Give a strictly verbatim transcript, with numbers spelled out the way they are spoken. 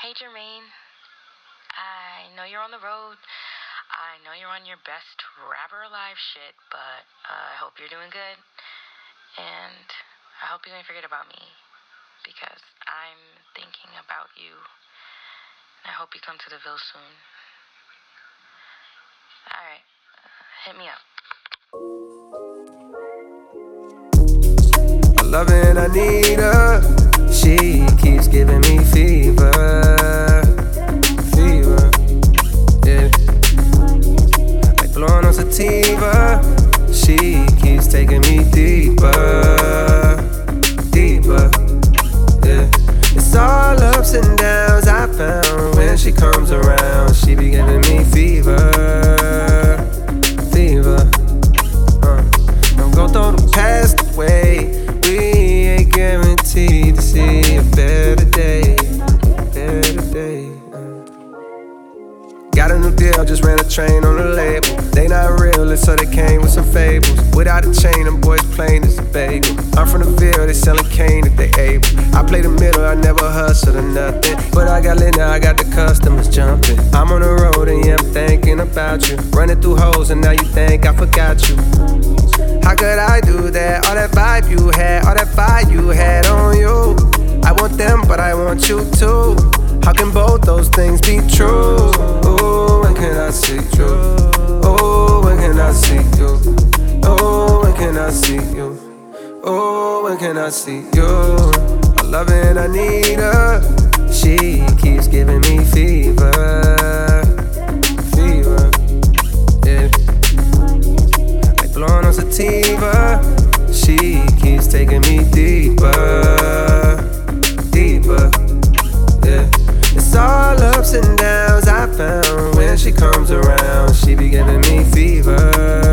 Hey Jermaine, I know you're on the road. I know you're on your best rapper alive shit, but uh, I hope you're doing good. And I hope you don't forget about me, because I'm thinking about you. And I hope you come to the Ville soon. Alright, uh, hit me up. I love her and I need her. She keeps giving me fever. Fever, yeah. Like blowing on sativa. She keeps taking me deeper. Deeper, yeah. It's all ups and downs I found. When she comes around, she be giving me fever. Fever, uh. Don't go throw the past away. We ain't guaranteed to see a better day, better day. Uh. Got a new deal, just ran a train on the label. They not real, so they came with some fables. Without a chain, them boys plain as a bagel. I'm from the Ville, they sellin' cane if they able. I play the middle, I never hustle or nothing. But I got lit now, I got the customers jumping. I'm on the road and yeah, I'm thinking about you. Running through holes and now you think I forgot you. How could I do that? All that vibe you had, all that fire you had on you. I want them, but I want you too. How can both those things be true? Oh, when can I see you? Oh, when can I see you? Oh, when can I see you? Oh, when can I see you? I love her and I need her. She keeps giving me fever. Fever, yeah. Blowing on sativa, she keeps taking me deeper, deeper, yeah. It's all ups and downs I found. When she comes around, she be giving me fever.